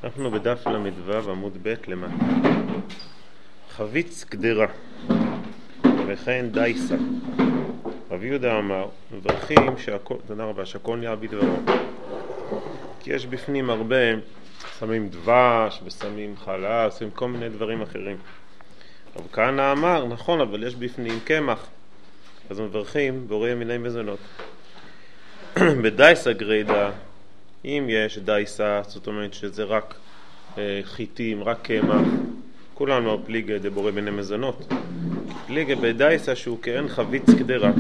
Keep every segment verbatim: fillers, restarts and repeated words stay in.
אנחנו בדף למדו עמוד ב' למטה. חביץ קדרה וכן דייסה. רבי יהודה אמר, מברכים שהכל, תודה רבה, שהכל נהיה בדברו. כי יש בפנים הרבה, שמים דבש ושמים חלב, שמים כל מיני דברים אחרים. רב כהנא אמר, נכון, אבל יש בפנים קמח. אז מברכים בורא מיני מזונות. בדייסה גרידא, אם יש דייסה, זאת אומרת שזה רק אה, חיטים, רק קמח, כולנו פליגה דבורא מיני מזונות. פליגה בדייסה שהוא כאין חביץ קדרה.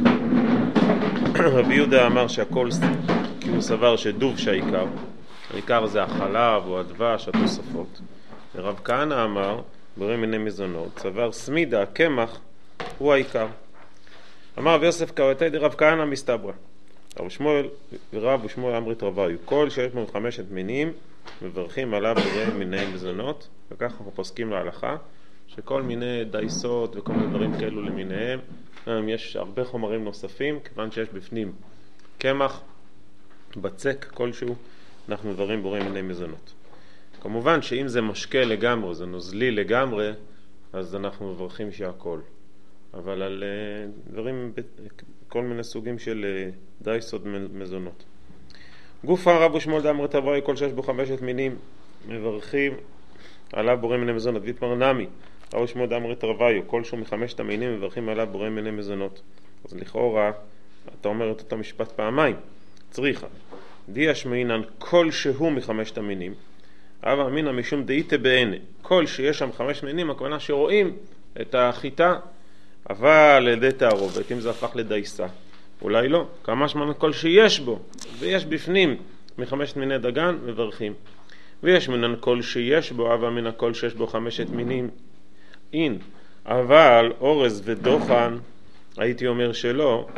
רבי יהודה אמר שהכל, כי הוא סבר שדוב שהעיקר, העיקר זה החלב או הדבש, התוספות. ורב כהנא אמר, בורא מיני מזונות, סבר סמידה, הקמח, הוא העיקר. אמר רבי יוסף קראתי דרב כהנא מסתברא. רב שמואל ורב ושמואל אמרית רביו, כל שיש בו חמשת מינים מברכים עליו בורא מיני מזונות, וכך אנחנו פוסקים להלכה שכל מיני דייסות וכל מיני דברים כאלו למיניהם, יש הרבה חומרים נוספים, כיוון שיש בפנים קמח, בצק כלשהו, אנחנו מברכים בורא מיני מזונות. כמובן שאם זה משקה לגמרי, זה נוזלי לגמרי, אז אנחנו מברכים שהכל. אבל על דברים, כל מיני סוגים של דייסות מזונות. גופה רב ושמואל דאמרת רביו, כל שיש בו חמשת מינים מברכים עליו בורא מיני מזונות. ויתמר נמי רב ושמואל דאמרת רביו, כל שהוא מחמשת המינים מברכים עליו בורא מיני מזונות. אז לכאורה אתה אומר את אותו משפט פעמיים, צריכה די השמעינן כל שהוא מחמשת המינים, אבל אמינא משום דאיתא בעיני, כל שיש שם חמש מינים, הכוונה שרואים את החיטה, אבל על ידי תערובת, אם זה הפך לדייסה, אולי לא, כמה שמן כל שיש בו, ויש בפנים מחמשת מיני דגן, מברכים. ויש מינן כל שיש בו, אבל מן הכל שיש בו חמשת מינים, אין. אבל אורז ודוחן, הייתי אומר שלא,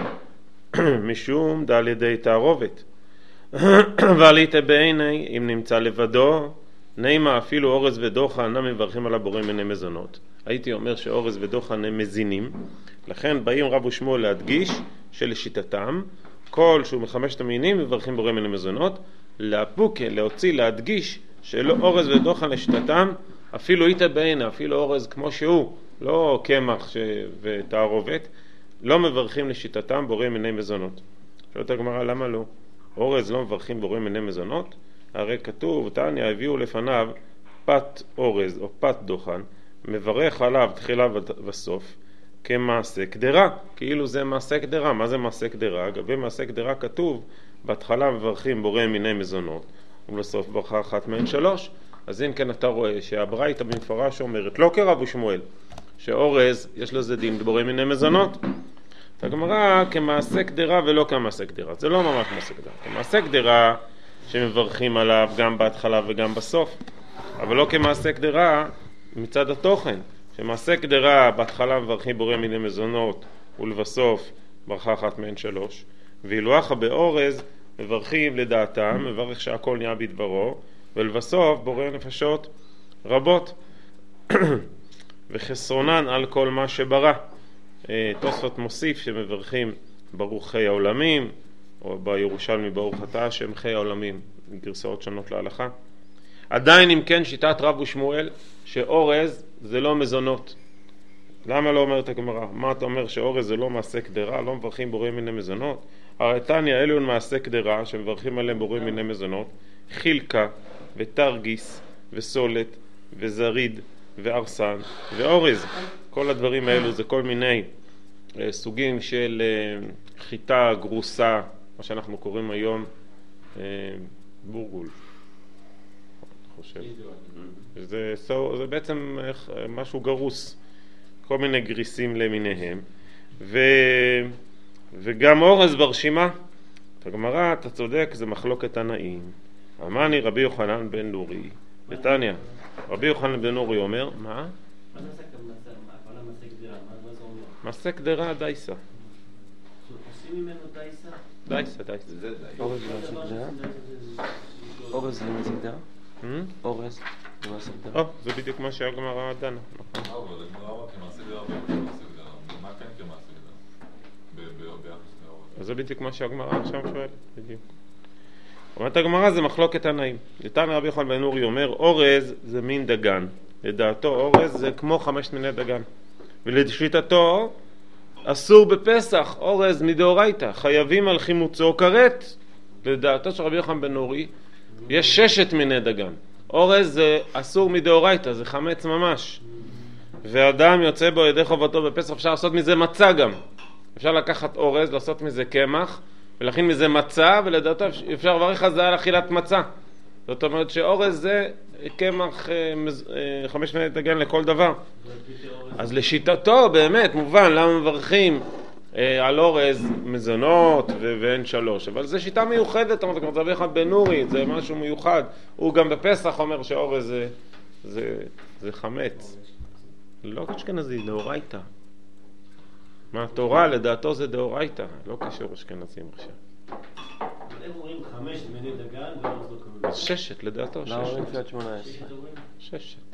משום דה על ידי תערובת. אבל איתה בעיני, אם נמצא לבדו, נעימה אפילו אורז ודוחן, נם מברכים על הבורא מיני מזונות. הייתי אומר שאורז ודוחן הם מזינים, לכן באים רב ושמואל להדגיש שלשיטתם, כל שהוא מחמשת המינים מברכים בורא מיני מזונות, להפוק, להוציא, להדגיש שלא אורז ודוחן לשיטתם, אפילו איתה בעיני, אפילו אורז כמו שהוא, לא קמח ש... ותערובת, לא מברכים לשיטתם בורא מיני מזונות. שואלת הגמרא, למה לא? אורז לא מברכים בורא מיני מזונות? הרי כתוב, תניא, הביאו לפניו פת אורז או פת דוחן, מברך עליו תחילה וסוף כמעשה קדרה, כאילו זה מעשה קדרה. מה זה מעשה קדרה? אגב, מעשה קדרה כתוב, בהתחלה מברכים בורא מיני מזונות, ובסוף ברכה אחת מהן שלוש. אז אם כן אתה רואה שהברייתא במפורש אומרת, לא כרב ושמואל, שאורז יש לזה דין בורא מיני מזונות. את הגמרא כמעשה קדרה ולא כמעשה קדרה, זה לא ממש מעשה קדרה. כמעשה קדרה שמברכים עליו גם בהתחלה וגם בסוף, אבל לא כמעשה קדרה מצד התוכן, שמעשה קדרה בהתחלה מברכים בורא מיני מזונות ולבסוף ברכה אחת מהן שלוש, ואילו אחא באורז מברכים לדעתם, מברך שהכל נהיה בדברו, ולבסוף בורא נפשות רבות וחסרונן על כל מה שברא. תוספות מוסיף שמברכים ברוך חיי העולמים, או בירושלמי ברוך אתה השם חיי העולמים, גרסאות שונות להלכה. עדיין אם כן שיטת רב ושמואל שאורז זה לא מזונות. למה לא אומרת הגמרא? מה אתה אומר שאורז זה לא מעשה קדרה, לא מברכים בורא מיני מזונות? הרי תניא אלו מעשה קדרה שמברכים עליהם בורא מיני מזונות, חילקה ותרגיס וסולת וזריד וארסן ואורז. כל הדברים האלו זה כל מיני אה, סוגים של אה, חיטה גרוסה, מה שאנחנו קוראים היום אה, בורגול. חושב. זה, זה בעצם משהו גרוס, כל מיני גריסים למיניהם, ו, וגם אורז ברשימה. הגמרא, אתה צודק, זה מחלוקת תנאים. אמרני רבי יוחנן בן נורי, בתניא, רבי יוחנן בן נורי אומר, מה? מה זה מעשה קדרה? מה זה אומר? מעשה קדרה דייסה. עושים ממנו דייסה? דייסה, דייסה. אורז זה מעשה קדרה? אורז זה מעשה קדרה? אורז זה מעשה קדרה? או, זה בדיוק מה שהגמרא דנה. אבל הגמרא אמרה כמעשה קדרה וכמעשה קדרה. מה כן כמעשה קדרה? ביחס לאורז. אז זה בדיוק מה שהגמרא עכשיו שואל, בדיוק. אומרת הגמרא זה מחלוקת תנאים. תנא רבי יוחנן בן נורי אומר, אורז זה מין דגן. לדעתו אורז זה כמו חמשת מיני דגן. ולשיטתו אסור בפסח, אורז מדאורייתא, חייבים על חימוצו כרת. לדעתו של רבי יוחנן בן נורי יש ששת מיני דגן. אורז זה אסור מדאורייתא, זה חמץ ממש. ואדם יוצא בו ידי חובתו בפסח, אפשר לעשות מזה מצה גם. אפשר לקחת אורז, לעשות מזה קמח, ולהכין מזה מצה, ולדעתו אפשר לברך על זה על אכילת מצה. זאת אומרת שאורז זה קמח חמש מיני דגן לכל דבר. אז לשיטתו באמת מובן למה מברכים על אורז מזונות ואין שלוש, אבל זה שיטה מיוחדת. אתה אומר, רבי יוחנן בן נורי, זה משהו מיוחד. הוא גם בפסח אומר שאורז זה, זה, זה חמץ. לא אשכנזי, דאורייתא. מה התורה לדעתו זה דאורייתא, לא קשור אשכנזים עכשיו. הם אומרים חמש מיני דגן ואורז לא קוראים. אז ששת לדעתו, לא, אומרים ששת. תפילת שמונה עשרה. ששת.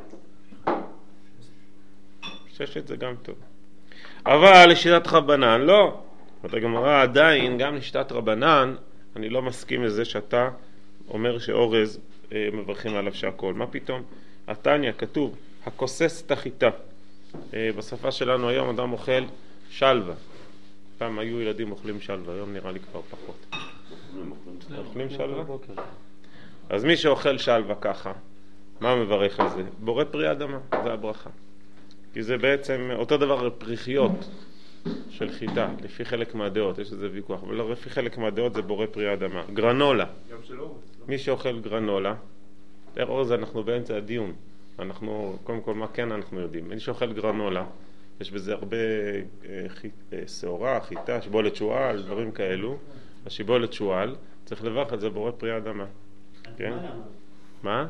ששת זה גם טוב. אבל לשיטת רבנן, לא. זאת הגמרא עדיין, גם לשיטת רבנן, אני לא מסכים לזה שאתה אומר שאורז אה, מברכים עליו שהכל. מה פתאום? התניא כתוב, הכוסס את החיטה. אה, בשפה שלנו היום אדם אוכל שלווה. פעם היו ילדים אוכלים שלווה, היום נראה לי כבר פחות. אוכלים שלווה? אז מי שאוכל שלווה ככה, מה מברך על זה? בורא פרי אדמה, זה הברכה. כי זה בעצם אותו דבר פריחיות של חיטה, לפי חלק מהדעות, יש איזה ויכוח, אבל לא, לפי חלק מהדעות זה בורא פרי אדמה. גרנולה. מי שאוכל גרנולה, אורז אנחנו באמצע הדיון. אנחנו, קודם כל, מה כן אנחנו יודעים? מי שאוכל גרנולה, יש בזה הרבה שעורה, חיטה, שיבולת שועל, דברים כאלו. השיבולת שועל, צריך לברך על זה בורא פרי אדמה. כן? מה?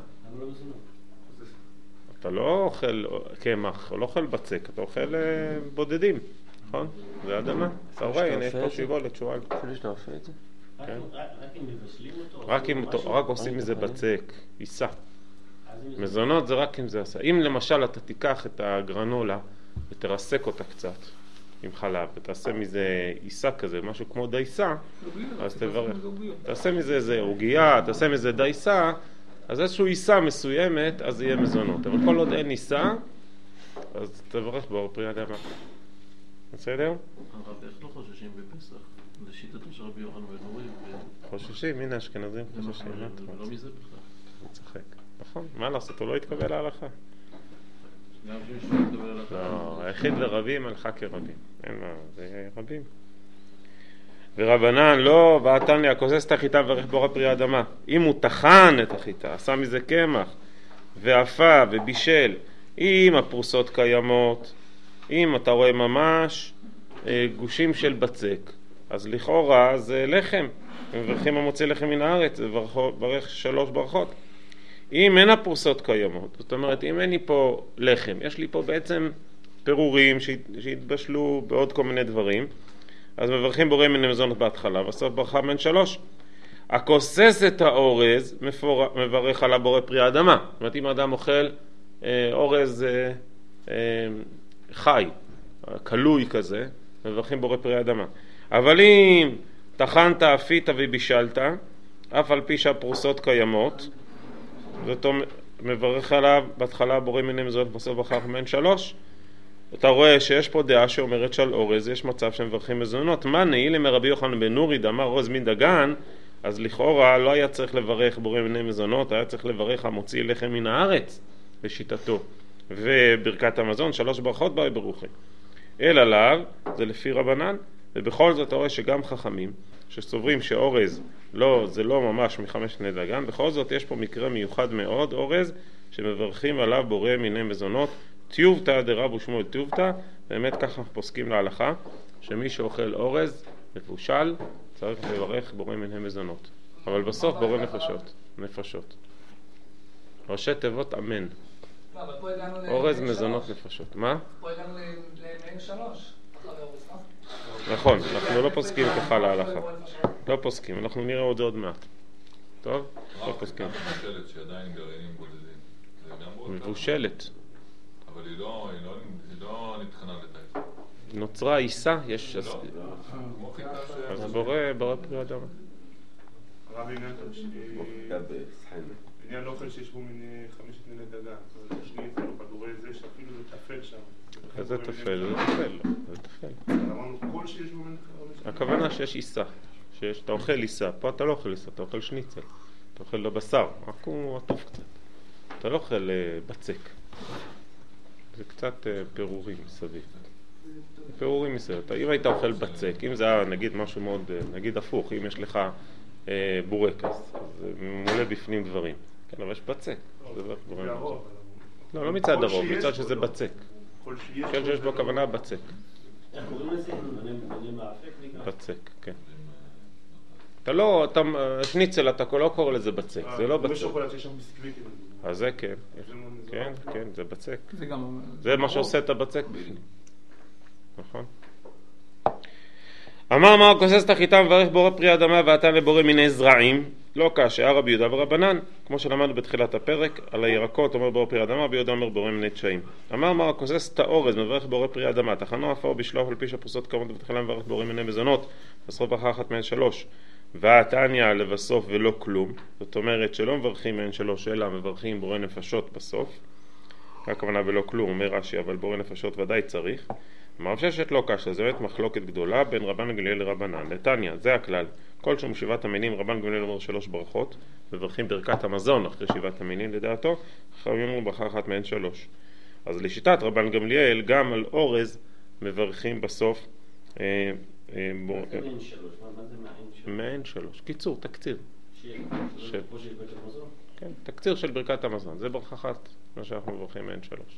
אתה לא אוכל קמח, לא אוכל בצק, אתה אוכל בודדים, נכון? זה אדמה. אתה רואה, הנה יש פה שיבולת שועל. אפילו שאתה אופה את זה? רק אם מבשלים אותו? רק אם רק עושים מזה בצק, עיסה. מזונות זה רק אם זה עשה. אם למשל אתה תיקח את הגרנולה ותרסק אותה קצת עם חלב ותעשה מזה עיסה כזה, משהו כמו דייסה, אז תברך. תעשה מזה איזה עוגיה, תעשה מזה דייסה, אז איזשהו עיסה מסוימת, אז יהיה מזונות. אבל כל עוד אין עיסה, אז תברך בו פרי אדמה. בסדר? הרב, איך לא חוששים בפסח? לשיטתו של רבי יוחנן בן נורי? חוששים, הנה אשכנזים חוששים. לא מזה בכלל. הוא צחק. נכון, מה לעשות? הוא לא התקבל להלכה. גם שמישהו לא יתקבל להלכה. לא, היחיד ורבים הלכה כרבים. אין מה, זה רבים. ורבנן לא, ועתן לי הכוסס את החיטה וברך בורא פרי אדמה. אם הוא טחן את החיטה, עשה מזה קמח, ואפה ובישל, אם הפרוסות קיימות, אם אתה רואה ממש גושים של בצק, אז לכאורה זה לחם. מברכים המוצא לחם מן הארץ, זה ברך שלוש ברכות. אם אין הפרוסות קיימות, זאת אומרת, אם אין לי פה לחם, יש לי פה בעצם פירורים שהתבשלו בעוד כל מיני דברים, אז מברכים בורא מיני מזונות בהתחלה, בסוף ברכה מן שלוש. הכוסס את האורז, מפור... מברך על הבורא פרי האדמה. זאת אומרת, אם האדם אוכל אה, אורז אה, אה, חי, קלוי כזה, מברכים בורא פרי האדמה. אבל אם טחנת, אפית ובישלת, אף על פי שהפרוסות קיימות, זאת אומרת, מברך עליו בהתחלה בורא מיני מזונות, בסוף ברכה מן שלוש. אתה רואה שיש פה דעה שאומרת שעל אורז יש מצב שמברכים מזונות. מה נעילה מרבי יוחנן בן נורי דאמר אורז מן דגן, אז לכאורה לא היה צריך לברך בורא מיני מזונות, היה צריך לברך המוציא לחם מן הארץ לשיטתו. וברכת המזון, שלוש ברכות באי ברוכי. אל עליו, זה לפי רבנן, ובכל זאת אתה רואה שגם חכמים שסוברים שאורז לא, זה לא ממש מחמש מיני דגן, בכל זאת יש פה מקרה מיוחד מאוד, אורז, שמברכים עליו בורא מיני מזונות, טיובתא דרב ושמואל טיובתא, באמת ככה פוסקים להלכה, שמי שאוכל אורז מבושל צריך לברך בורא מיני מזונות, אבל בסוף בורא נפשות, נפשות. ראשי תיבות אמן. אורז מזונות נפשות. מה? פה הגענו למעין שלוש. נכון, אנחנו לא פוסקים ככה להלכה. לא פוסקים, אנחנו נראה עוד זה עוד מעט. טוב? לא פוסקים. מבושלת שעדיין גרעינים בודדים. זה גם מאוד מבושלת. אבל היא לא, היא לא, היא לא נתחנה לתאי. נוצרה עיסה, יש... כמו חיטה ש... אז בורא, בורא פרי אדמה. הרב עניין עניין לא אוכל שיש בו מיני חמשת מיני דגה, זאת אומרת, שניצל או כדורי זה שאפילו זה תפל שם. זה תפל, זה תפל, זה תפל. אמרנו כל שיש בו מיני חמשת. הכוונה שיש עיסה, שאתה אוכל עיסה, פה אתה לא אוכל עיסה, אתה אוכל שניצל, אתה אוכל לבשר, רק הוא עטוף קצת. אתה לא אוכל בצק, זה קצת פירורים מסביב. פירורים מסביב, אם היית אוכל בצק, אם זה היה נגיד משהו מאוד, נגיד הפוך, אם יש לך בורקס, אז מולא בפנים דברים. כן, אבל יש בצק. לא, לא מצד הרוב, מצד שזה בצק. כן, שיש בו הכוונה בצק. איך קוראים לזה? אני מאפק נקרא? בצק, כן. אתה לא, אתה, שניצל, אתה לא קורא לזה בצק, זה לא בצק. בשוקולד שיש שם ביסקוויטים. אז זה כן, כן, כן, זה בצק. זה מה שעושה את הבצק בפנים. נכון? אמר מר כוסס את החיטה מברך בורא פרי אדמה ואתן לבורא מיני זרעים, לא קשה, רבי יהודה ורבנן, כמו שלמדנו בתחילת הפרק, על הירקות אומר בורא פרי אדמה, רבי יהודה אומר בורא מיני תשעים. אמר מר כוסס את האורז מברך בורא פרי אדמה, תחנו אפר בשלוח על פי שפרוסות כמות ותחילה מברך בורא מיני מזונות, בסוף ברכה אחת מהן שלוש, והתניא לבסוף ולא כלום, זאת אומרת שלא מברכים מהן שלוש, אלא מברכים בורא נפשות בסוף, הכוונה ולא כלום, אומר רש"י, אבל בורא נפשות ודאי צריך. אמר ששת לא קשה, זה באמת מחלוקת גדולה בין רבן גמליאל לרבנן. לתניא, זה הכלל. כל שום שבעת המינים, רבן גמליאל אומר שלוש ברכות, מברכים ברכת המזון אחרי שבעת המינים לדעתו, אחרי אומרים ברכה אחת מהן שלוש. אז לשיטת רבן גמליאל, גם על אורז מברכים בסוף אה, אה, בור... מה זה מעין שלוש? מה זה מעין שלוש? מעין שלוש. קיצור, תקציר. שיהיה, זה כמו שיש ברכת המזון? כן, תקציר של ברכת המזון. זה ברכה אחת, מה שאנחנו מברכים מעין שלוש.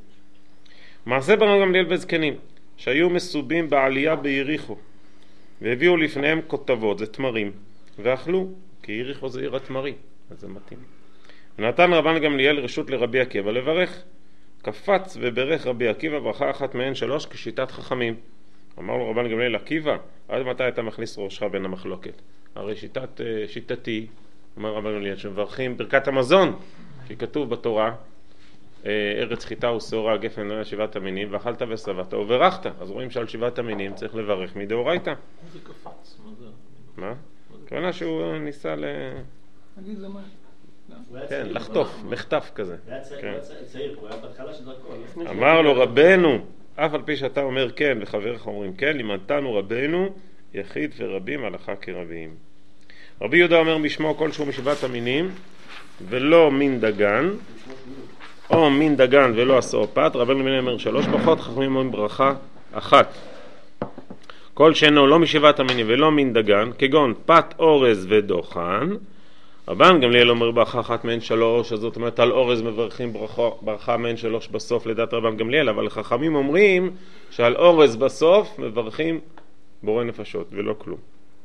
מעשה ברן גמליאל וזקנים שהיו מסובים בעלייה ביריחו והביאו לפניהם כותבות, זה תמרים, ואכלו, כי יריחו זה עיר התמרים, אז זה מתאים. ונתן רבן גמליאל רשות לרבי עקיבא לברך, קפץ וברך רבי עקיבא ברכה אחת מהן שלוש כשיטת חכמים. אמר לו רבן גמליאל, עקיבא, עד מתי אתה מכניס ראשך בין המחלוקת? הרי שיטת, שיטתי, אומר רבן גמליאל, שמברכים ברכת המזון, כי כתוב בתורה, ארץ חיטה ושעורה גפן על שבעת המינים ואכלת ושבעת וברכת. אז רואים שעל שבעת המינים צריך לברך מדאורייתא. מה זה קפץ? מה זה? מה? כוונה שהוא ניסה ל... נגיד זה מה? כן, לחטוף, מחטף כזה. הוא היה צעיר, הוא היה בהתחלה של דרכו. אמר לו רבנו, אף על פי שאתה אומר כן וחבריך אומרים כן, לימדתנו רבנו יחיד ורבים הלכה כרבים. רבי יהודה אומר משמו כלשהו משבעת המינים ולא מין דגן, או מין דגן ולא עשור פת, רבן גמליאל אומר שלוש ברכות, חכמים אומרים ברכה אחת. כל שאינו לא משבעת המינים ולא מין דגן, כגון פת אורז ודוחן, רבן גמליאל אומר ברכה אחת מהן שלוש, אז זאת אומרת על אורז מברכים ברכה, ברכה מהן שלוש בסוף לדעת רבן גמליאל, אבל חכמים אומרים שעל אורז בסוף מברכים בורא נפשות ולא כלום.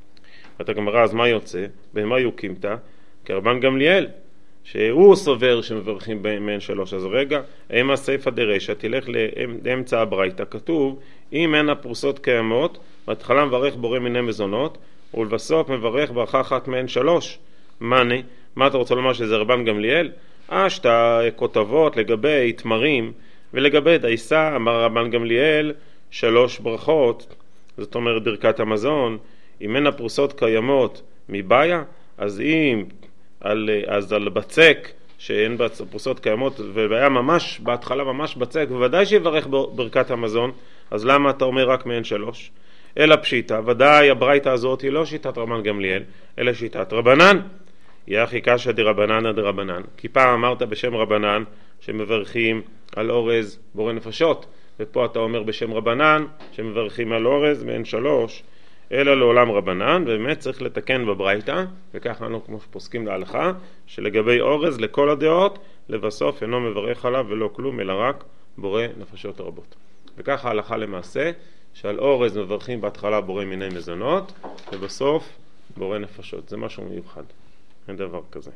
ואתה גמרא, אז מה יוצא? במה יוקימתא? כרבן גמליאל, שהוא סובר שמברכים מהן שלוש. אז רגע, אם הסייפא דרישא תלך לאמצע הברייתא, כתוב אם אין הפרוסות קיימות, בהתחלה מברך בורא מיני מזונות ולבסוף מברך ברכה אחת מהן שלוש. מני, מה אתה רוצה לומר שזה רבן גמליאל? אה, שאתה כותבות לגבי תמרים ולגבי דייסה, אמר רבן גמליאל שלוש ברכות, זאת אומרת ברכת המזון. אם אין הפרוסות קיימות מבעיה, אז אם על, אז על בצק שאין פרוסות קיימות והיה ממש בהתחלה ממש בצק, בוודאי שיברך ברכת המזון, אז למה אתה אומר רק מהן שלוש? אלא פשיטה, ודאי הברייתא הזאת היא לא שיטת רבן גמליאל אלא שיטת רבנן. יחי קשיא דרבנן דרבנן, כי פעם אמרת בשם רבנן שמברכים על אורז בורא נפשות, ופה אתה אומר בשם רבנן שמברכים על אורז מהן שלוש, אלא לעולם רבנן. ובאמת צריך לתקן בברייתא, וכך אנו כמו שפוסקים להלכה, שלגבי אורז לכל הדעות לבסוף אינו מברך עליו ולא כלום אלא רק בורא נפשות רבות. וכך ההלכה למעשה, שעל אורז מברכים בהתחלה בורא מיני מזונות ובסוף בורא נפשות. זה משהו מיוחד, אין דבר כזה.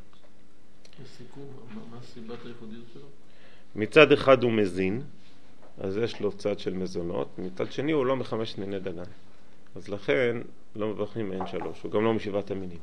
לסיכום, מה הסיבת הייחודיות שלו? מצד אחד הוא מזין, אז יש לו צד של מזונות, מצד שני הוא לא מחמש מיני דגן, אז לכן לא מברכים מעין שלוש, הוא גם לא משבעת המינים,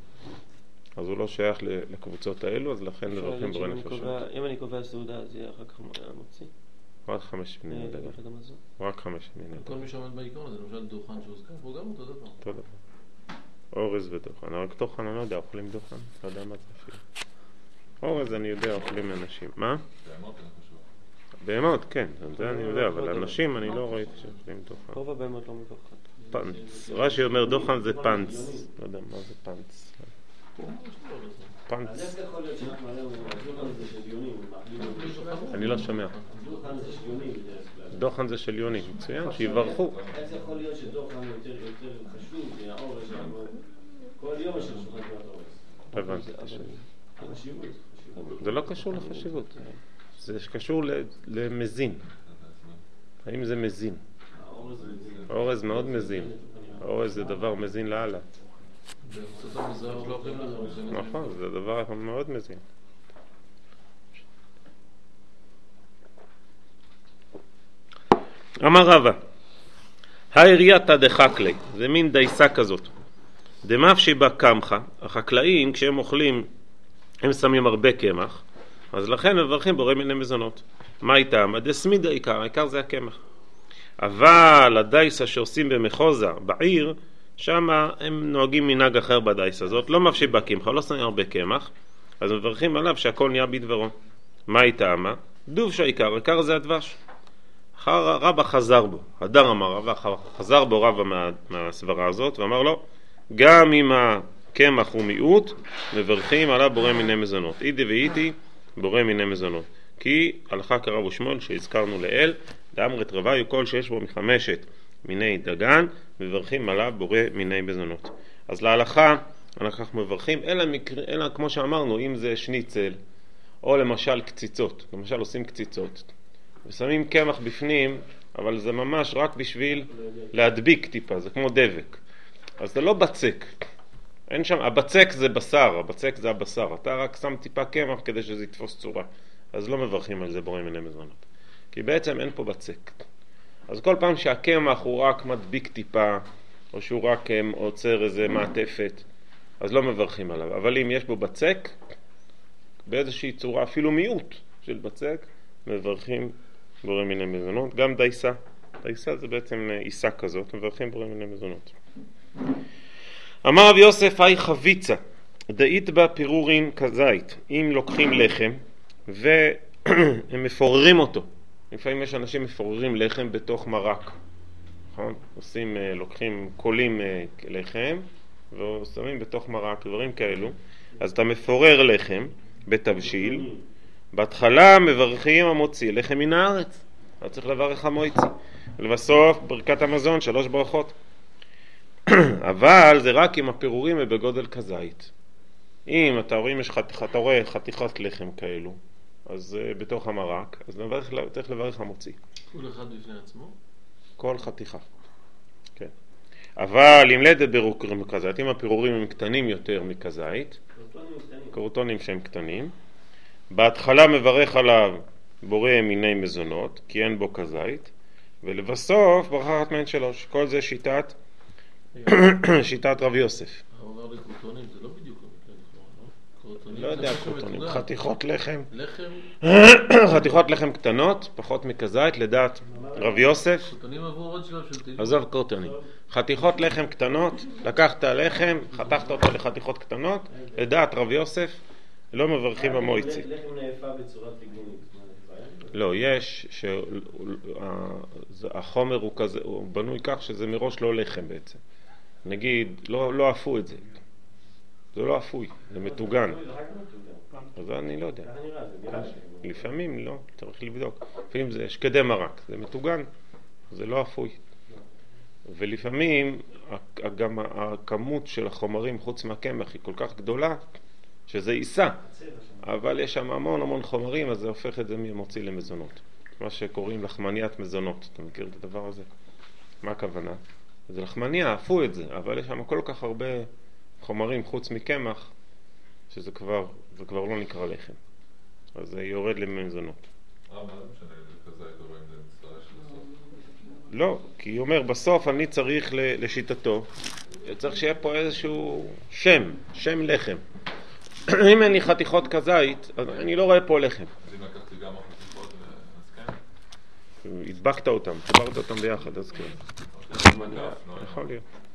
אז הוא לא שייך לקבוצות האלו, אז לכן מברכים בורא נפשות. אם אני קובע סעודה, אז יהיה אחר כך מוציא? רק חמש מיני דגן, רק חמש מיני דגן. כל מי שעומד בעיקרון הזה, למשל דוכן שהוזכר, הוא גם אותו דבר. אותו דבר. אורז ודוחן. רק דוחן אני לא יודע, אוכלים דוחן? לא יודע מה זה אפילו. אורז אני יודע, אוכלים אנשים. מה? בהמות אין חשוב. בהמות, כן, זה אני יודע, אבל אנשים אני לא ראיתי שאוכלים דוחן. רוב הבהמות לא מדוחן. פנץ. רש"י אומר דוחן זה פנץ. לא יודע מה זה פנץ. אז פנץ. איך יכול להיות שאנחנו עלינו, דוחן זה של יונים, אני לא שומע. דוחן זה של יונים בדרך כלל. דוחן זה של יונים, מצוין, שיברכו. איך זה יכול להיות שדוחן יותר יותר חשוב מהאורז שלנו? כל יום יש לנו שולחן כמעט אורז. הבנתי את השאלה. חשיבות, חשיבות. זה לא קשור לחשיבות, זה קשור ל- למזין. האם זה מזין? האורז זה... האורז מאוד מזין. האורז זה דבר מזין לאללה. בארצות המזרח לא אוכלים לנו. זה מזין. נכון, זה דבר מאוד מזין. אמר רבא, העירייתא דחקלי, זה מין דייסה כזאת. דמפשי בה קמחה, החקלאים כשהם אוכלים הם שמים הרבה קמח, אז לכן מברכים בורא מיני מזונות. מה איתם? דסמיד העיקר, העיקר זה הקמח. אבל הדייסה שעושים במחוזה, בעיר, שם הם נוהגים מנהג אחר בדייסה הזאת, לא מפשי בה קמחה, לא שמים הרבה קמח, אז מברכים עליו שהכל נהיה בדברו. מה איתם? דוב שהעיקר, העיקר זה הדבש. אחר רבא חזר בו, הדר אמר רבא, חזר בו רבא מה, מהסברה הזאת, ואמר לו, גם אם הקמח הוא מיעוט, מברכים עליו בורא מיני מזונות. אידי ואיתי בורא מיני מזונות. כי הלכה כרב ושמואל שהזכרנו לאל, דאמרת רוויו כל שיש בו מחמשת מיני דגן, מברכים עליו בורא מיני מזונות. אז להלכה אנחנו מברכים, אלא, מקר... אלא כמו שאמרנו, אם זה שניצל, או למשל קציצות, למשל עושים קציצות, ושמים קמח בפנים, אבל זה ממש רק בשביל להדביק טיפה, זה כמו דבק. אז זה לא בצק. אין שם, הבצק זה בשר, הבצק זה הבשר. אתה רק שם טיפה קמח כדי שזה יתפוס צורה. אז לא מברכים על זה בורא מיני מזונות. כי בעצם אין פה בצק. אז כל פעם שהקמח הוא רק מדביק טיפה, או שהוא רק עוצר איזה מעטפת, אז לא מברכים עליו. אבל אם יש בו בצק, באיזושהי צורה, אפילו מיעוט של בצק, מברכים בורא מיני מזונות. גם דייסה. דייסה זה בעצם עיסה כזאת, מברכים בורא מיני מזונות. אמר רב יוסף, היי חביצה, דאית בה פירורין כזית. אם לוקחים לחם והם מפוררים אותו, לפעמים יש אנשים מפוררים לחם בתוך מרק, נכון? עושים, לוקחים, קולים לחם ושמים בתוך מרק, דברים כאלו. אז אתה מפורר לחם בתבשיל, בהתחלה מברכים המוציא לחם מן הארץ, אז צריך לברך המועצי, ולבסוף ברכת המזון, שלוש ברכות. אבל זה רק אם הפירורים הם בגודל כזית. אם אתה רואה, יש חתיכת, אתה רואה חתיכת לחם כאלו, אז uh, בתוך המרק, אז נברך, צריך לברך המוציא. כל אחד בפני עצמו? כל חתיכה. כן. אבל אם לדת בירורים כזית, אם הפירורים הם קטנים יותר מכזית, קורטונים שהם קטנים, בהתחלה מברך עליו בורא מיני מזונות, כי אין בו כזית, ולבסוף ברכת מהן שלוש. כל זה שיטת שיטת רב יוסף. העובר לקורטונים זה לא בדיוק לא יודע, קורטונים, חתיכות לחם, לחם, חתיכות לחם קטנות, פחות מכזית, לדעת רב יוסף. קורטונים עברו עוד שלב של טילים. עזוב קורטונים, חתיכות לחם קטנות, לקחת לחם, חתכת אותו לחתיכות קטנות, לדעת רב יוסף, לא מברכים במועצי. לחם נאפה בצורת פיגונית. לא, יש שהחומר הוא כזה, הוא בנוי כך שזה מראש לא לחם בעצם. נגיד, לא, לא אפו את זה. זה לא אפוי, זה מטוגן. אז אני לא יודע. לפעמים לא, צריך לבדוק. לפעמים זה שקדי מרק, זה מטוגן, זה לא אפוי. ולפעמים גם הכמות של החומרים חוץ מהקמח היא כל כך גדולה, שזה עיסה. אבל יש שם המון המון חומרים, אז זה הופך את זה ממוציא למזונות. מה שקוראים לחמניית מזונות. אתה מכיר את הדבר הזה? מה הכוונה? זה לחמניה, אפו את זה, אבל יש שם כל כך הרבה חומרים חוץ מקמח, שזה כבר, זה כבר לא נקרא לחם. אז זה יורד למזונות. אה, מה זה משנה? זה כזה, אתה רואה אם זה מצטרש לסוף? לא, כי הוא אומר, בסוף אני צריך לשיטתו, צריך שיהיה פה איזשהו שם, שם לחם. אם אין לי חתיכות כזית, אז אני לא רואה פה לחם. אז אם לקחתי גם החתיכות, אז כן? הדבקת אותם, חברת אותם ביחד, אז כן. יכול יכול להיות.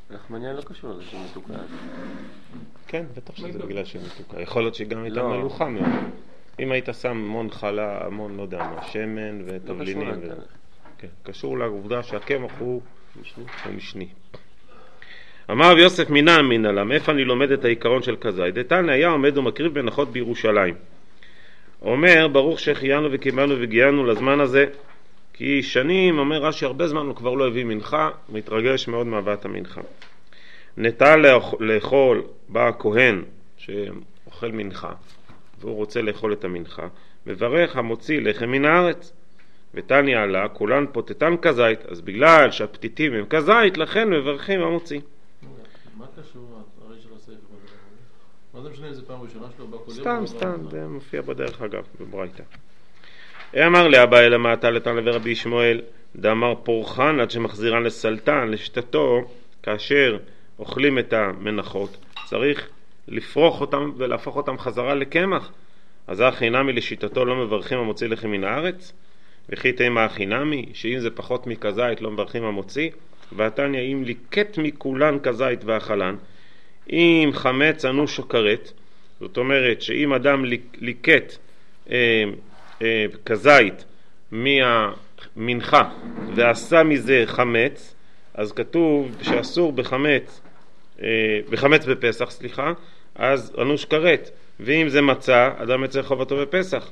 לחמניה לא קשור לזה שהיא מתוקה. כן, בטח שזה בגלל שהיא מתוקה. יכול להיות שגם הייתה לא. מלוכה מאוד. אם היית שם המון חלה, המון, לא יודע מה, שמן ותבלינים. לא קשור, כן, קשור לעובדה שהקמח הוא משני. אמר רבי יוסף מינא אמינא לה, מאיפה אני לומד את העיקרון של כזית? דתניא היה עומד ומקריב מנחות בירושלים. אומר, ברוך שהחיינו וקיבלנו והגיענו לזמן הזה, כי שנים, אומר רש"י, הרבה זמן הוא כבר לא הביא מנחה, מתרגש מאוד מהבאת המנחה. נטל לאכול, בא הכהן שאוכל מנחה, והוא רוצה לאכול את המנחה, מברך המוציא לחם מן הארץ. ותניא עלה, כולן פוטטן כזית, אז בגלל שהפתיתים הם כזית, לכן מברכים המוציא. מה קשור הרי של הספר? מה זה משנה אם זה פעם ראשונה שלו? סתם, סתם, זה מופיע בדרך אגב, בברייתא. אמר לאביי למעתה לתנא ורבי ישמעאל, דאמר פורחן עד שמחזירן לסלטן, לשתתו, כאשר אוכלים את המנחות, צריך לפרוח אותם ולהפוך אותם חזרה לקמח. אז הכי נמי לשיטתו לא מברכים המוציא לחם מן הארץ, וכי תימא הכי נמי, שאם זה פחות מכזית לא מברכים המוציא, והתניא אם ליקט מכולן כזית ואכלן, אם חמץ אנוש או כרת, זאת אומרת שאם אדם ליקט אה, אה, כזית מהמנחה ועשה מזה חמץ, אז כתוב שאסור בחמץ, אה, בחמץ בפסח, סליחה, אז אנוש כרת, ואם זה מצה, אדם יצא חובתו בפסח.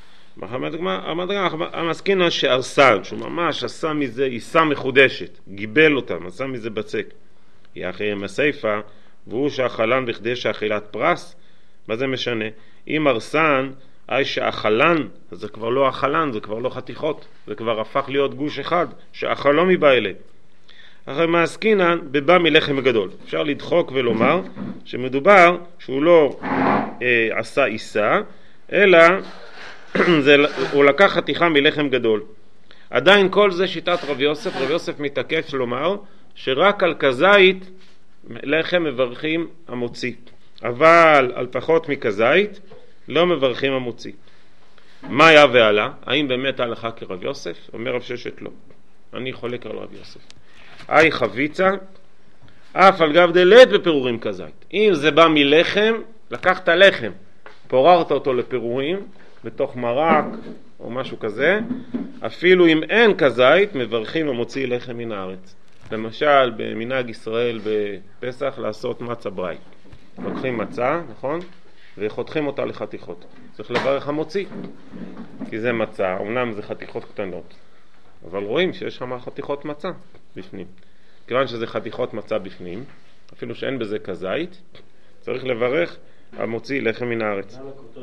המסכינה שארסן, שהוא ממש עשה מזה עיסה מחודשת, גיבל אותם, עשה מזה בצק. יחי עם הסייפה, והוא שאכלן בכדי שאכילת פרס, מה זה משנה? אם ארסן, אי שאכלן, אז זה כבר לא אכלן, זה כבר לא חתיכות, זה כבר הפך להיות גוש אחד, שאכלו מבא אלה. אחרי מעסקינן, בבא מלחם גדול. אפשר לדחוק ולומר שמדובר שהוא לא אה, עשה עיסה, אלא זה, הוא לקח חתיכה מלחם גדול. עדיין כל זה שיטת רבי יוסף. רבי יוסף מתעקש לומר שרק על כזית לחם מברכים המוציא, אבל על פחות מכזית לא מברכים המוציא. מה היה ועלה? האם באמת ההלכה כרבי יוסף? אומר רב ששת לא. אני חולק על רבי יוסף. אי חביצה אף על גב דלת בפירורים כזית. אם זה בא מלחם, לקחת לחם, פוררת אותו לפירורים בתוך מרק או משהו כזה, אפילו אם אין כזית מברכים המוציא לחם מן הארץ. למשל במנהג ישראל בפסח לעשות מצה ברי, לוקחים מצה, נכון? וחותכים אותה לחתיכות. צריך לברך המוציא, כי זה מצה, אמנם זה חתיכות קטנות, אבל רואים שיש שם חתיכות מצה בפנים. כיוון שזה חתיכות מצה בפנים, אפילו שאין בזה כזית, צריך לברך המוציא לחם מן הארץ.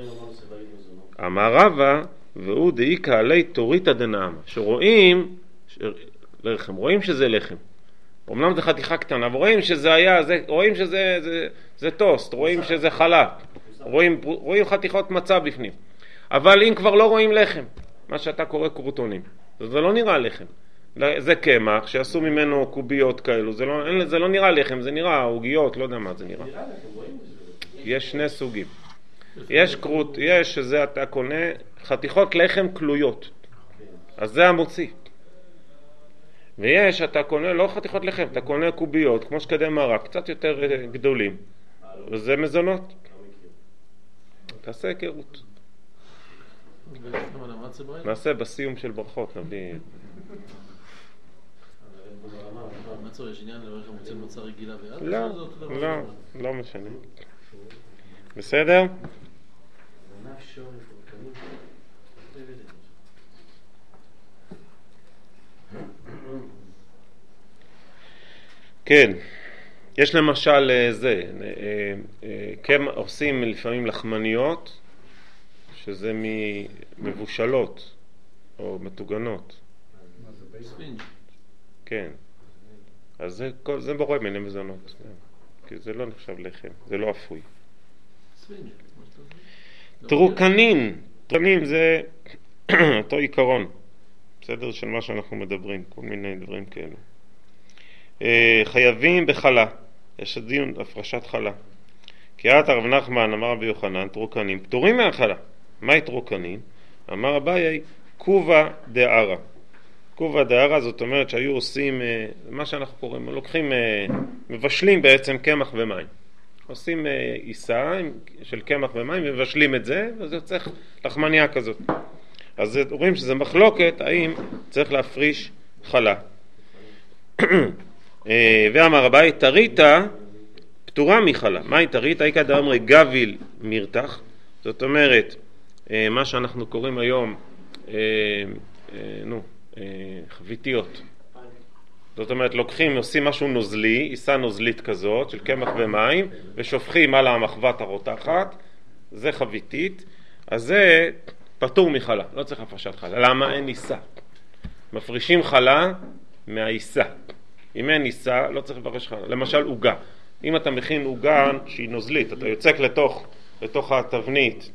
אמר רבא, והוא דאיקה עלי תוריתא דנעמא, שרואים לחם, רואים שזה לחם. אמנם זה חתיכה קטנה, ורואים שזה היה, זה, רואים שזה זה, זה טוסט, רואים שזה חלק, רואים, רואים חתיכות מצה בפנים. אבל אם כבר לא רואים לחם, מה שאתה קורא קרוטונים, זה לא נראה לחם. זה קמח שעשו ממנו קוביות כאלו, זה לא, זה לא נראה לחם, זה נראה עוגיות, לא יודע מה זה נראה. יש שני סוגים. יש קרוט, יש שזה אתה קונה חתיכות לחם כלויות, אז זה המוציא. ויש אתה קונה לא חתיכות לחם, אתה קונה קוביות כמו שקדי מרק, קצת יותר גדולים, וזה מזונות. תעשה היכרות, נעשה בסיום של ברכות, נביא. מצור יש עניין לברך המוציא מצה רגילה ויד? לא, לא, לא משנה. בסדר? כן, יש למשל זה, כן עושים לפעמים לחמניות שזה מבושלות או מתוגנות. ספינג'. כן. אז זה, כל, זה בורא מיני מזונות, כי זה לא נחשב לחם, זה לא אפוי. ספינג'. טרוקנין, טרוקנין זה אותו עיקרון, בסדר של מה שאנחנו מדברים, כל מיני דברים כאלה. חייבים בחלה, יש דיון הפרשת חלה. כי את הרב נחמן אמר רבי יוחנן, טרוקנין פטורים מהחלה. מהי טרוקנין? אמר אביי, קובה דערה. תקובה דהרה, זאת אומרת שהיו עושים, מה שאנחנו קוראים, לוקחים, מבשלים בעצם קמח ומים. עושים עיסה של קמח ומים, מבשלים את זה, וזה צריך לחמניה כזאת. אז רואים שזה מחלוקת, האם צריך להפריש חלה. ואמר אביי, תריתא פטורה מחלה. מהי תריתא? איקא דאמרי גביל מרתח. זאת אומרת, מה שאנחנו קוראים היום, נו, חביתיות. זאת אומרת, לוקחים, עושים משהו נוזלי, עיסה נוזלית כזאת, של קמח ומים, ושופכים על המחבת הרותחת, זה חביתית, אז זה פטור מחלה, לא צריך הפרשת חלה. למה? אין עיסה. מפרישים חלה מהעיסה. אם אין עיסה, לא צריך לפרש חלה. למשל, עוגה. אם אתה מכין עוגה שהיא נוזלית, אתה יוצק לתוך, לתוך התבנית,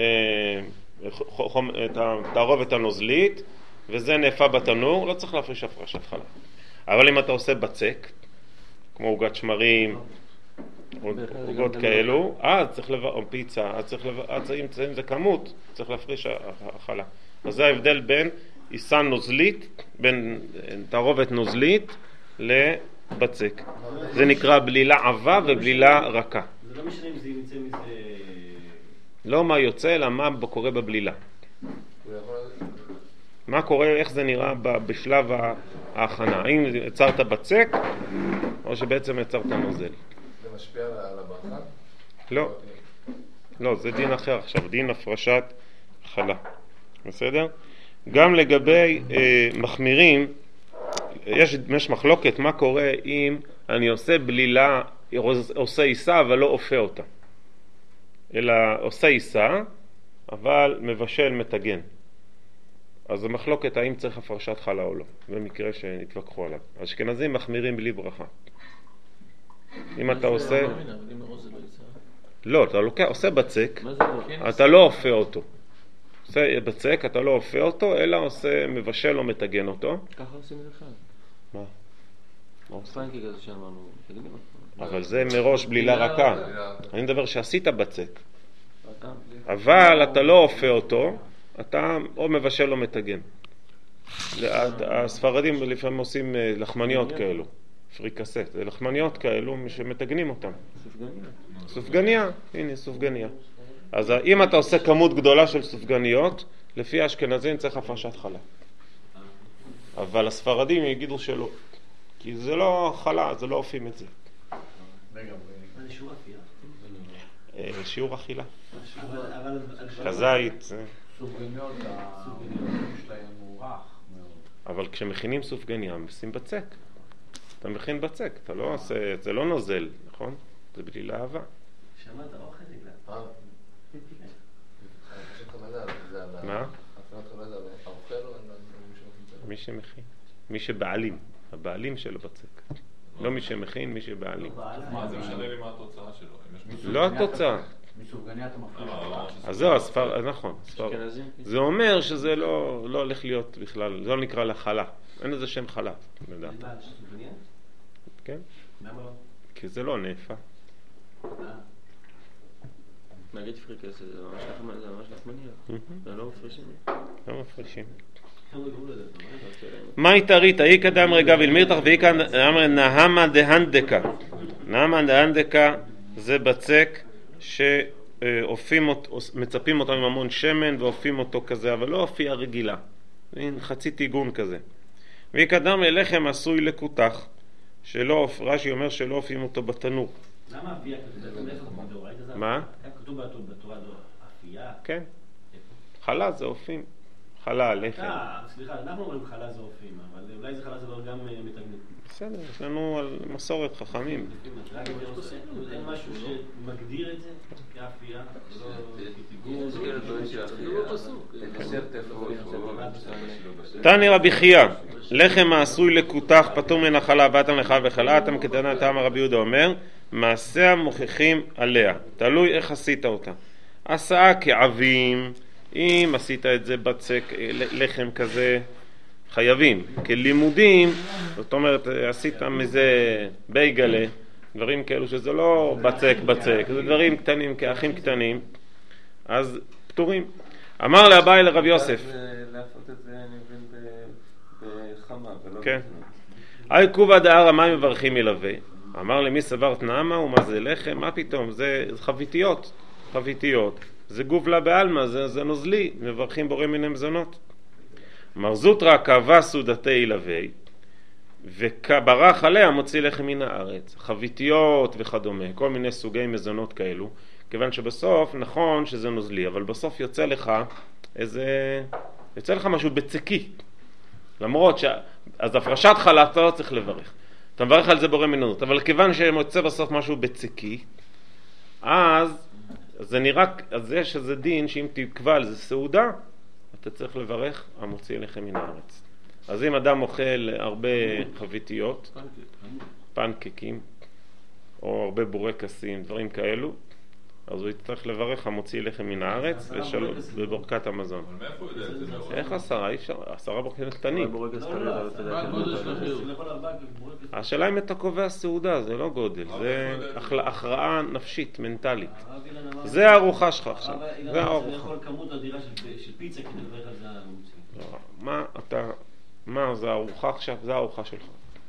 את התערובת הנוזלית, וזה נאפה בתנור, לא צריך להפריש הפרשת חלה. אבל אם אתה עושה בצק, כמו עוגת שמרים, עוגות כאלו, אז צריך לבוא, או פיצה, אז צריך לבוא, אז אם זה כמות, צריך להפריש החלה. אז זה ההבדל בין עיסה נוזלית, בין תערובת נוזלית לבצק. זה נקרא בלילה עבה ובלילה רכה. זה לא משנה אם זה ימצא מזה... לא מה יוצא, אלא מה קורה בבלילה. מה קורה, איך זה נראה בשלב ההכנה. האם יצרת בצק, או שבעצם יצרת נוזל. זה משפיע על הברכה? לא. לא, זה דין אחר עכשיו, דין הפרשת חלה. בסדר? גם לגבי אה, מחמירים, יש, יש מחלוקת מה קורה אם אני עושה בלילה, עושה עיסה אבל לא אופה אותה. אלא עושה עיסה, אבל מבשל מטגן. אז המחלוקת האם צריך הפרשת חלה או לא, במקרה שנתווכחו עליו. אשכנזים מחמירים בלי ברכה. אם אתה עושה... לא, אתה לוקח, עושה בצק, אתה לא אופה אותו. עושה בצק, אתה לא אופה אותו, אלא עושה מבשל או מטגן אותו. ככה עושים את אחד. מה? מה עושה? פרנקי כזה שאמרנו, תגידי מה. אבל זה מראש בלילה רכה. אני מדבר שעשית בצק. אבל אתה לא אופה אותו, אתה או מבשל או מטגן. הספרדים לפעמים עושים לחמניות כאלו, פריקסט, זה לחמניות כאלו שמטגנים אותם. סופגניה. סופגניה, הנה סופגניה. אז אם אתה עושה כמות גדולה של סופגניות, לפי האשכנזים צריך הפרשת חלה. אבל הספרדים יגידו שלא, כי זה לא חלה, זה לא אופים את זה. זה שיעור אכילה? שיעור אכילה. אבל... כזית. סופגניות, הסופגניות שלהם מורח מאוד. אבל כשמכינים סופגניה, עושים בצק. אתה מכין בצק, אתה לא עושה, זה לא נוזל, נכון? זה בלילה אהבה. שמעת אוכל נגלה. מה? מי שמכין. מי שבעלים. הבעלים שלו בצק. לא מי שמכין, מי שבעלים. מה, זה משנה לי מה התוצאה שלו? לא התוצאה. מסופגניה אתה מפריש. אז זהו, הספר, נכון. זה אומר שזה לא הולך להיות בכלל, זה לא נקרא לה חלה. אין לזה שם חלה. כן? למה לא? כי זה לא נאפה. נגיד פריקס, זה ממש לחמניה. זה לא מפרישים. לא מפרישים. מה התארית? איקא דאמרי גביל מרתח ואיקא דאמרי נהמה דהנדקה. נהמה דהנדקה זה בצק שאופים אותו, מצפים אותו עם המון שמן ואופים אותו כזה, אבל לא אופייה רגילה. חצי טיגון כזה. ואיקא דאמרי לחם עשוי לקותח, שלא, רש"י אומר שלא אופים אותו בתנור. למה אפייה כתוב? מה? כתוב בתורה אפייה? כן. חלה זה אופים. חלה, לחם. סליחה, אנחנו אומרים חלה זה אופים, אבל אולי זה חלה זה גם מתגנים. בסדר, יש לנו על מסורת חכמים. אין משהו שמגדיר את זה כאפייה? תני רבי חייא, לחם העשוי לקותח פטור מן החלה, באתם לך וחלאתם, כדנה טעם רבי יהודה אומר, מעשיה מוכיחים עליה, תלוי איך עשית אותה. עשה כעבים, אם עשית את זה בצק, לחם כזה, חייבים. כלימודים, זאת אומרת, עשית מזה בייגלה, דברים כאלו שזה לא בצק בצק, זה דברים קטנים, כאחים קטנים, אז פטורים. אמר לאביי לרב יוסף. לעשות את זה, אני מבין, כן. אי קובה דהר המים מברכים מלווה. אמר למי סברת נעמה ומה זה לחם? מה פתאום? זה חביתיות. חביתיות. זה גובלה בעלמא, זה, זה נוזלי. מברכים בורא מיני מזונות. אמר זוטרא קאבה סעודתי לווה. וברח עליה מוציא לחם מן הארץ. חביתיות וכדומה. כל מיני סוגי מזונות כאלו. כיוון שבסוף, נכון שזה נוזלי, אבל בסוף יוצא לך איזה... יוצא לך משהו בצקי. למרות ש... אז הפרשת חלה אתה לא צריך לברך. אתה מברך על זה בורא מינונות. אבל כיוון שמוצא בסוף משהו בצקי, אז זה נראה... אז יש איזה דין שאם תקבע על זה סעודה, אתה צריך לברך המוציא לחם מן הארץ. אז אם אדם אוכל הרבה חביתיות, פנקקים, או הרבה בורקסים, דברים כאלו, אז הוא יצטרך לברך המוציא לחם מן הארץ בברכת המזון. אבל מאיפה הוא יודע את זה? איך עשרה? אי אפשר, עשרה בורקסים קטנים. השאלה אם אתה קובע סעודה, זה לא גודל, זה הכרעה נפשית, מנטלית. זה הארוחה שלך עכשיו. זה הארוחה. אתה יכול כמות אדירה של פיצה כדי לברך על זה המוציא. מה אתה, מה זה הארוחה עכשיו? זה הארוחה שלך.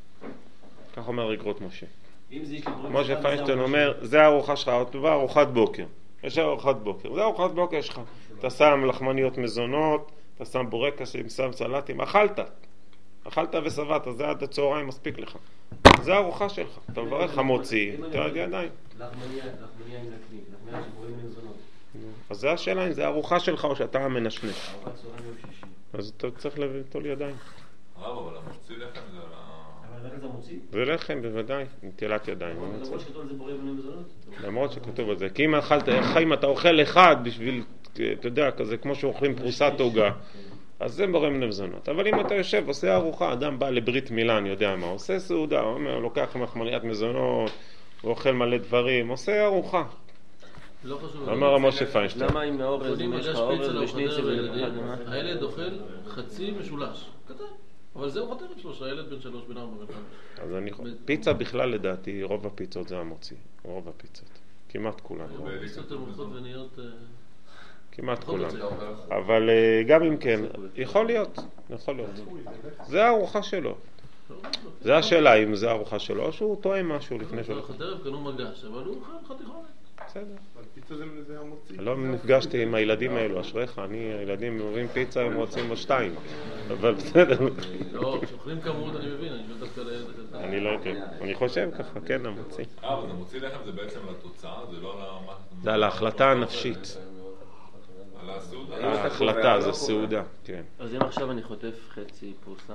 כך אומר רגרות משה. משה פיינשטיין אומר, זה הארוחה שלך, זה ארוחת בוקר. יש ארוחת בוקר. זה ארוחת בוקר שלך. אתה שם לחמניות מזונות, אתה שם בורקסים, שם סלטים, אכלת. אכלת וסבעת, זה עד הצהריים מספיק לך. זה הארוחה שלך. אתה מברך המוציא, תרד ידיים. לחמניה עם נקניק, לחמניה שבורים מזונות. אז זה השאלה אם זה הארוחה שלך או שאתה המנשנש. ארוחת צהריים יום שישי. אז אתה צריך לטול ידיים. הרב, אבל המוציא לחם זה על ה... זה מוציא? זה לחם בוודאי, נטילת ידיים. למרות שכתוב על זה בורא מיני מזונות? למרות שכתוב על זה. כי אם אכלת, אם אתה אוכל אחד בשביל, אתה יודע, כזה כמו שאוכלים פרוסת עוגה, אז זה בורא מיני מזונות. אבל אם אתה יושב, עושה ארוחה, אדם בא לברית מילה, אני יודע מה, עושה סעודה, הוא אומר, לוקח מחמניית מזונות, הוא אוכל מלא דברים, עושה ארוחה. לא חשוב. אמר משה פיינשטיין. למה עם האורז, אם יש לך אורז ושניצל ולפחד מה? הילד אוכל חצי משולש, קטן. אבל זהו חתרת שלושה, הילד בן שלוש, בן ארבע, בן חמש. אז אני חושב, פיצה בכלל לדעתי, רוב הפיצות זה המוציא, רוב הפיצות, כמעט כולן. פיצות הן הולכות ונהיות... כמעט כולן. אבל גם אם כן, יכול להיות, יכול להיות. זה הארוחה שלו. זה השאלה אם זה הארוחה שלו, או שהוא טועה משהו לפני שלו. חתרת קנו מגש, אבל הוא אוכל חתיכונת. בסדר. אבל פיצה זה המוציא. לא נפגשתי עם הילדים האלו, אשריך, אני, הילדים אוהבים פיצה, הם רוצים או שתיים, אבל בסדר. לא, כשאוכלים כמות אני מבין, אני לא דווקא לילד הקטן. אני לא יודע, אני חושב ככה, כן, המוציא. אה, אבל המוציא לחם זה בעצם על התוצאה, זה לא על ה... זה על ההחלטה הנפשית. על הסעודה? ההחלטה, זה סעודה, כן. אז אם עכשיו אני חוטף חצי פרוסה?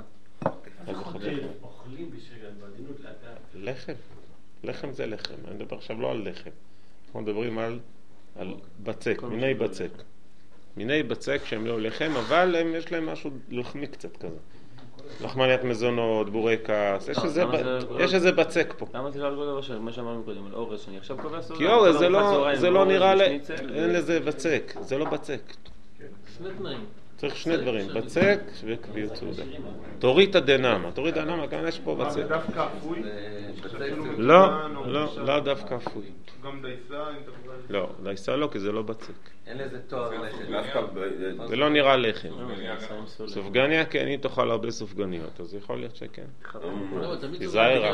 אוכלים בשביל בעדינות לאט לאט. לחם, לחם זה לחם, אני מדבר עכשיו לא על לחם. אנחנו מדברים על, על בצק, מיני בצק. מיני בצק שהם לא לחם, אבל הם, יש להם משהו לחמי קצת כזה. לחמניית מזונות, בורקס, יש איזה, יש איזה בצק פה. למה זה לא על כל דבר מה שאמרנו קודם, על אורז, שאני עכשיו קובע סעודה? כי אורז זה לא, זה לא נראה, אין לזה בצק, זה לא בצק. שני תנאים. צריך שני דברים, בצק וקביעות סעודה. תוריד הדנמה, תוריד הדנמה, כאן יש פה בצק. זה דווקא אפוי? לא, לא, לא דווקא אפוי. גם דייסה? לא, דייסה לא, כי זה לא בצק. אין לזה תואר לחם. זה לא נראה לחם. סופגניה, כן, היא תאכל הרבה סופגניות, אז יכול להיות שכן. תיזהר.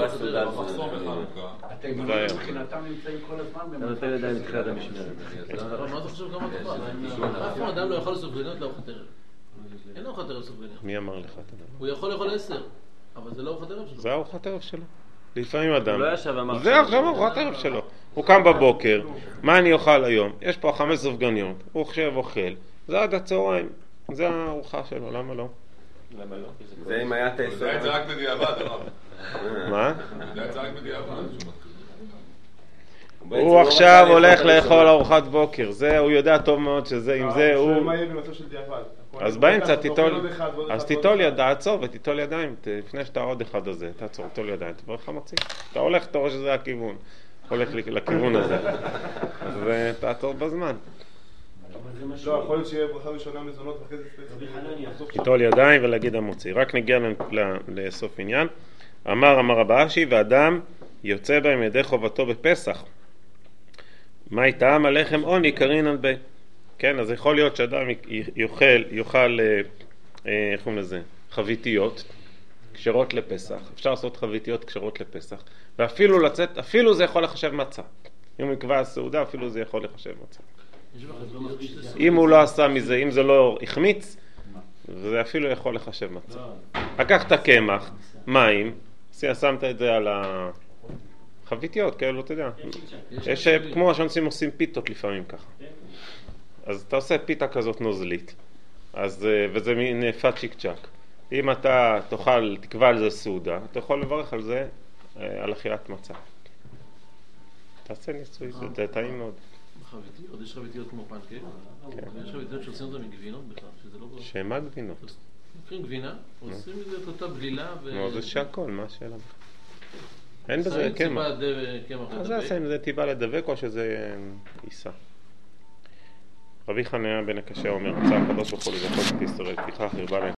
התימנים מבחינתם נמצאים כל הזמן. אתה נותן ידיים מתחילת המשמרת. מה אתה חושב כמה תאכל? אף אדם לא יכול לסופגניות לארוחת ערב. אין לו ארוחת ערב סופגניות. מי אמר לך את הדבר? הוא יכול לאכול עשר, אבל זה לא ארוחת ערב שלו. זה ארוחת ערב שלו. לפעמים אדם. הוא לא ישב ואמר... זה עכשיו ארוחת ערב שלו. הוא קם בבוקר, מה אני אוכל היום? יש פה חמש סופגניות, הוא חושב אוכל. זה עד הצהריים. זה הארוחה שלו, למה לא? למה לא? זה אם היה תייסר. זה זה רק בדיעבד, הרב. מה? זה זה רק בדיעבד. הוא עכשיו הולך לאכול ארוחת בוקר, זה, הוא יודע טוב מאוד שזה, אם זה הוא... מה יהיה במצב של דיעבד? אז באמצע תיטול, אז תיטול ידיים, תעצור ותיטול ידיים, לפני שאתה עוד אחד הזה, תעצור, תיטול ידיים, תברך המוציא. אתה הולך, אתה רואה שזה הכיוון, הולך לכיוון הזה, אז תעצור בזמן. לא, יכול להיות שיהיה ברכה ראשונה מזונות ואחרי זה... תיטול ידיים ולהגיד המוציא. רק נגיע לסוף עניין. אמר אמר רב אשי, ואדם יוצא בהם ידי חובתו בפסח. מה איתם? הלחם עוני קרינן בי. כן, אז יכול להיות שאדם יאכל, יאכל, איך קוראים לזה? חביתיות, כשרות לפסח, אפשר לעשות חביתיות כשרות לפסח, ואפילו לצאת, אפילו זה יכול לחשב מצה. אם נקבע הסעודה, אפילו זה יכול לחשב מצה. אם הוא לא עשה מזה, אם זה לא החמיץ, זה אפילו יכול לחשב מצה. לקחת קמח, מים, שמת את זה על החביתיות, כאלו, אתה יודע. יש כמו שאנשים עושים פיתות לפעמים ככה. אז אתה עושה פיתה כזאת נוזלית, אז, וזה מין פת צ'יק צ'ק. אם אתה תאכל, תקבע על זה סעודה, אתה יכול לברך על זה, על אכילת מצה. תעשה ניסוי, זה טעים מאוד. חביתיות, יש חביתיות כמו פנקק, יש חביתיות שעושים אותם מגבינות בכלל, שזה לא... שמה גבינות? לוקחים גבינה, עושים מזה את אותה בלילה ו... נו, זה שהכל, מה השאלה? אין בזה קמח. אז זה עושה אם זה טיפה לדבק או שזה עיסה. רבי חניה בן הקשה אומר, רצה הקדוש ברוך הוא לזכות את ישראל, לפיכך הרבה להם